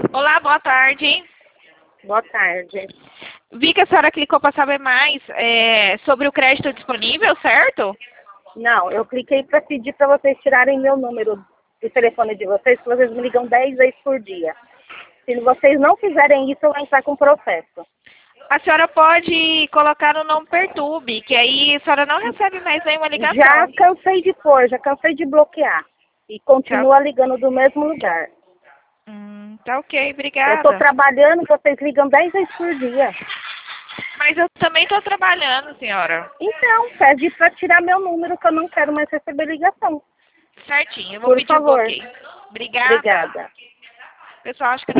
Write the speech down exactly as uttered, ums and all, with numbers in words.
Olá, boa tarde. Boa tarde. Vi que a senhora clicou para saber mais é, sobre o crédito disponível, certo? Não, eu cliquei para pedir para vocês tirarem meu número do telefone de vocês, porque vocês me ligam dez vezes por dia. Se vocês não fizerem isso, eu vou entrar com processo. A senhora pode colocar no não perturbe, que aí a senhora não recebe mais nenhuma ligação. Já cansei de pôr, já cansei de bloquear. E continua Tá. ligando do mesmo lugar. Hum, tá ok, Eu obrigada. estou trabalhando, vocês ligam dez vezes por dia. Mas eu também estou trabalhando, senhora. Então, pede para tirar meu número, que eu não quero mais receber ligação. Certinho, eu vou Por pedir favor. o bloqueio. Obrigada. Obrigada. Pessoal, acho que